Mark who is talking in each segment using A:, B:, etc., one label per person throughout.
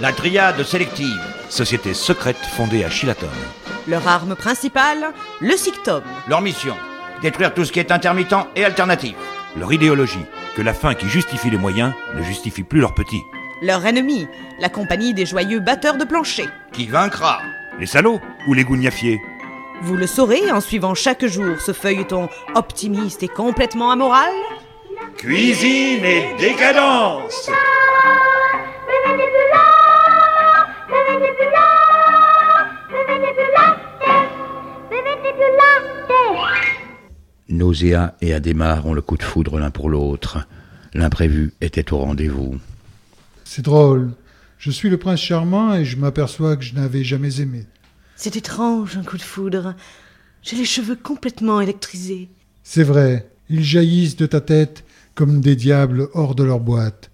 A: La Dryade sélective.
B: Société secrète fondée à Chilaton.
C: Leur arme principale, le Sictom.
A: Leur mission, détruire tout ce qui est intermittent et alternatif.
B: Leur idéologie, que la fin qui justifie les moyens ne justifie plus leurs petits.
C: Leur ennemi, la compagnie des joyeux batteurs de plancher.
A: Qui vaincra?
B: Les salauds ou les gougnafiers?
C: Vous le saurez en suivant chaque jour ce feuilleton optimiste et complètement amoral.
A: Cuisine et décadence.
D: Nausea et Adhémar ont le coup de foudre l'un pour l'autre. L'imprévu était au rendez-vous.
E: C'est drôle. Je suis le prince charmant et je m'aperçois que je n'avais jamais aimé.
C: C'est étrange, un coup de foudre. J'ai les cheveux complètement électrisés.
E: C'est vrai, ils jaillissent de ta tête comme des diables hors de leur boîte.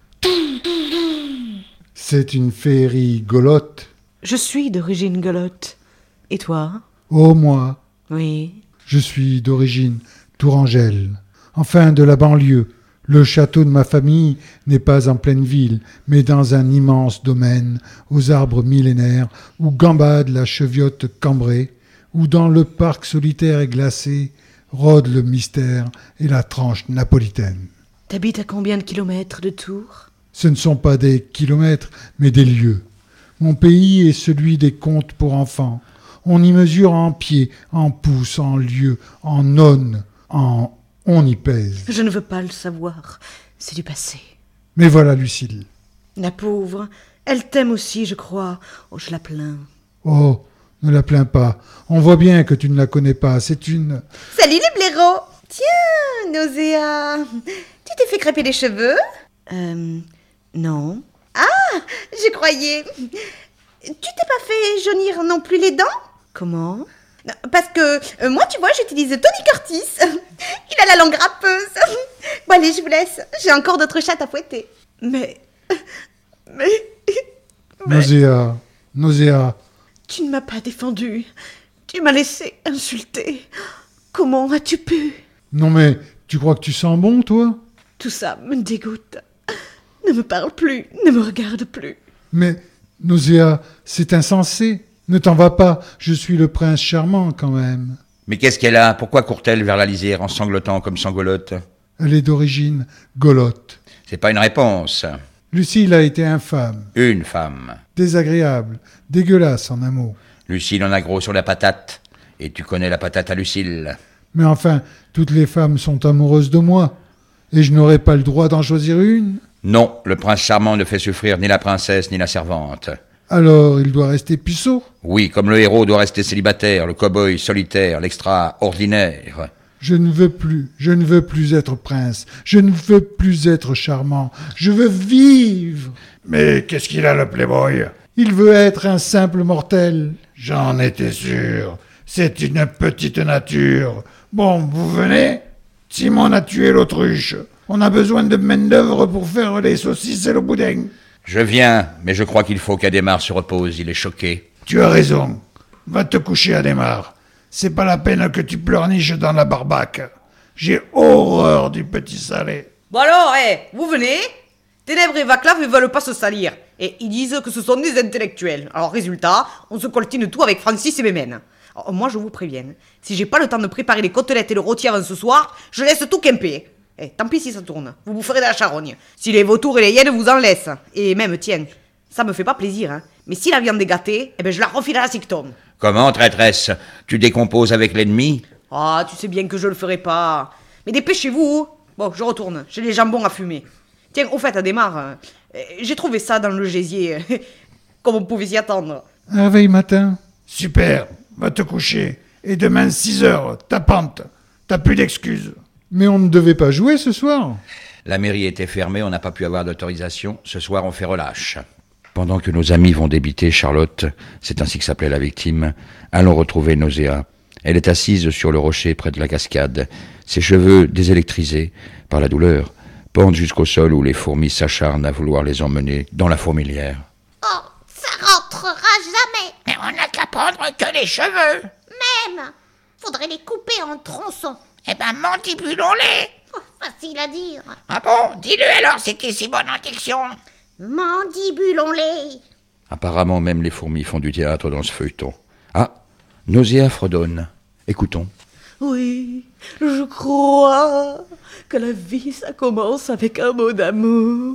E: C'est une féerie golotte.
C: Je suis d'origine golotte. Et toi?
E: Oh, moi,
C: Oui.
E: je suis d'origine tourangelle. Enfin, de la banlieue. Le château de ma famille n'est pas en pleine ville, mais dans un immense domaine, aux arbres millénaires, où gambade la cheviote cambrée, où dans le parc solitaire et glacé rôde le mystère et la tranche napolitaine.
C: T'habites à combien de kilomètres de Tours?
E: Ce ne sont pas des kilomètres, mais des lieues. Mon pays est celui des contes pour enfants. On y mesure en pieds, en pouces, en lieues, en nonnes, en... on y pèse.
C: Je ne veux pas le savoir. C'est du passé.
E: Mais voilà Lucille.
C: La pauvre, elle t'aime aussi, je crois. Oh, je la plains.
E: Oh, ne la plains pas. On voit bien que tu ne la connais pas. C'est une...
F: Salut les blaireaux. Tiens, Nausea. Tu t'es fait crêper les cheveux?
C: Non.
F: Ah, je croyais. Tu t'es pas fait jaunir non plus les dents?
C: Comment?
F: Non, parce que moi, tu vois, j'utilise Tony Curtis. Il a la langue râpeuse. Bon, allez, je vous laisse. J'ai encore d'autres chattes à fouetter.
C: Mais...
E: Nausea.
C: Tu ne m'as pas défendu. Tu m'as laissé insulter. Comment as-tu pu?
E: Non mais, tu crois que tu sens bon, toi?
C: Tout ça me dégoûte. Ne me parle plus, ne me regarde plus.
E: Mais, Nausea, c'est insensé. Ne t'en va pas, je suis le prince charmant quand même.
A: Mais qu'est-ce qu'elle a? Pourquoi court-elle vers la lisière en sanglotant comme sangolotte?
E: Elle est d'origine golotte.
A: C'est pas une réponse.
E: Lucille a été infâme,
A: Une femme.
E: désagréable, dégueulasse en un mot.
A: Lucille en a gros sur la patate. Et tu connais la patate à Lucille.
E: Mais enfin, toutes les femmes sont amoureuses de moi. Et je n'aurais pas le droit d'en choisir une.
A: Non, le prince charmant ne fait souffrir ni la princesse ni la servante.
E: Alors, il doit rester puceau.
A: Oui, comme le héros doit rester célibataire, le cow-boy solitaire, l'extraordinaire.
E: Je ne veux plus être prince. Je ne veux plus être charmant. Je veux vivre.
G: Mais qu'est-ce qu'il a, le playboy?
E: Il veut être un simple mortel.
G: J'en étais sûr. C'est une petite nature. Bon, vous venez? Simon a tué l'autruche. On a besoin de main-d'œuvre pour faire les saucisses et le boudin.
A: Je viens, mais je crois qu'il faut qu'Adhémar se repose, il est choqué.
G: Tu as raison. Va te coucher, Adhémar. C'est pas la peine que tu pleurniches dans la barbaque. J'ai horreur du petit salé.
C: Bon alors, vous venez? Ténèbres et Vaclav ne veulent pas se salir. Et ils disent que ce sont des intellectuels. Alors résultat, on se coltine tout avec Francis et Mémène. Alors, moi je vous préviens, si j'ai pas le temps de préparer les côtelettes et le rôti avant ce soir, je laisse tout camper. Tant pis si ça tourne, vous boufferez de la charogne. Si les vautours et les hyènes vous en laissent. Et même, tiens, ça me fait pas plaisir, hein. Mais si la viande est gâtée, je la refile à la Sictom.
A: Comment, traîtresse? Tu décomposes avec l'ennemi?
C: Ah, tu sais bien que je le ferai pas. Mais dépêchez-vous. Bon, je retourne, j'ai les jambons à fumer. Tiens, au fait, Adhémar, j'ai trouvé ça dans le gésier, comme on pouvait s'y attendre.
E: Un réveil matin.
G: Super, va te coucher. Et demain, 6 heures, ta pente. T'as plus d'excuses.
E: Mais on ne devait pas jouer ce soir.
A: La mairie était fermée, on n'a pas pu avoir d'autorisation. Ce soir, on fait relâche. Pendant que nos amis vont débiter Charlotte, c'est ainsi que s'appelait la victime, allons retrouver Nausea. Elle est assise sur le rocher près de la cascade. Ses cheveux, désélectrisés par la douleur, pendent jusqu'au sol où les fourmis s'acharnent à vouloir les emmener dans la fourmilière.
F: Oh, ça rentrera jamais.
H: Mais on n'a qu'à prendre que les cheveux.
F: Même. Faudrait les couper en tronçons.
H: Eh ben, mandibulons-les.
F: Oh, facile à dire.
H: Ah bon? Dis-le alors, c'était si bonne injection.
F: Mandibulons-les.
A: Apparemment, même les fourmis font du théâtre dans ce feuilleton. Ah, Nausea fredonne. Écoutons.
I: Oui, je crois que la vie, ça commence avec un mot d'amour.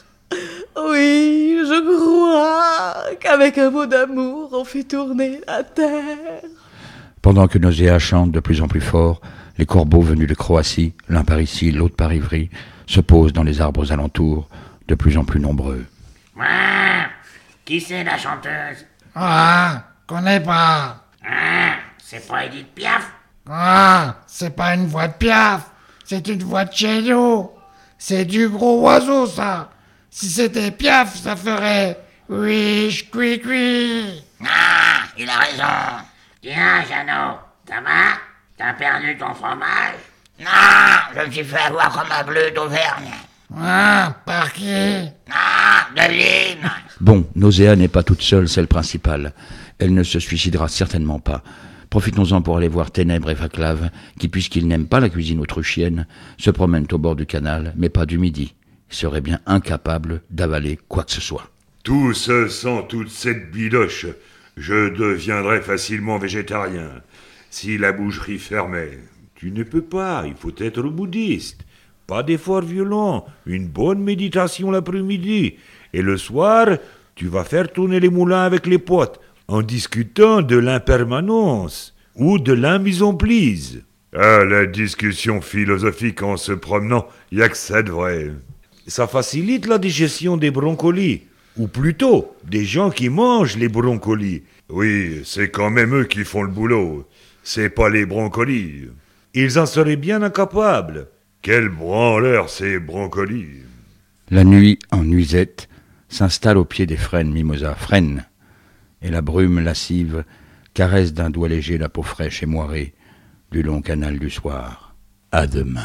I: Oui, je crois qu'avec un mot d'amour, on fait tourner la terre.
A: Pendant que Nausea chante de plus en plus fort, les corbeaux venus de Croatie, l'un par ici, l'autre par Ivry, se posent dans les arbres alentours, de plus en plus nombreux.
H: Ah, qui c'est la chanteuse?
G: Ah, connais pas.
H: Ah, c'est pas Edith Piaf?
G: Ah, c'est pas une voix de Piaf, c'est une voix de chez nous. C'est du gros oiseau, ça. Si c'était Piaf, ça ferait wish, cui, cui.
H: Ah, il a raison. Tiens, Jeannot, ça va? T'as perdu ton fromage? Non, je me suis fait avoir comme un bleu d'Auvergne.
G: Ah, par qui?
H: Ah, devine.
A: Bon, Nausea n'est pas toute seule, c'est le principal. Elle ne se suicidera certainement pas. Profitons-en pour aller voir Ténèbres et Vaclav, qui, puisqu'ils n'aiment pas la cuisine autrichienne, se promènent au bord du canal, mais pas du midi. Ils seraient bien incapables d'avaler quoi que ce soit.
J: Tout ce sang, toute cette biloche, je deviendrais facilement végétarien, si la boucherie fermait. Tu ne peux pas, il faut être bouddhiste. Pas d'effort violent, une bonne méditation l'après-midi. Et le soir, tu vas faire tourner les moulins avec les potes, en discutant de l'impermanence ou de l'inmise-en-prise. Ah, la discussion philosophique en se promenant, y a que ça de vrai. Ça facilite la digestion des brocolis, ou plutôt, des gens qui mangent les brocolis. Oui, c'est quand même eux qui font le boulot, c'est pas les brocolis. Ils en seraient bien incapables. Quel branleur ces brocolis.
A: La nuit, en nuisette, s'installe au pied des frênes mimosa. Frênes. Et la brume lascive caresse d'un doigt léger la peau fraîche et moirée du long canal du soir. À demain.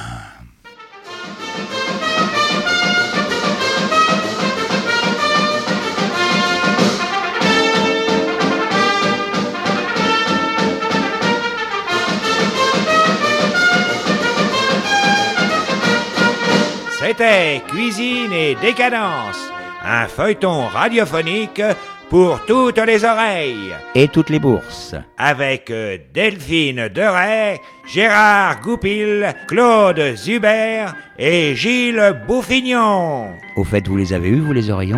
B: C'était Cuisine et Décadence, un feuilleton radiophonique pour toutes les oreilles.
A: Et toutes les bourses.
B: Avec Delphine Deray, Gérard Goupil, Claude Zuber et Gilles Bouffignon.
A: Au fait, vous les avez eus, vous les oreillons ?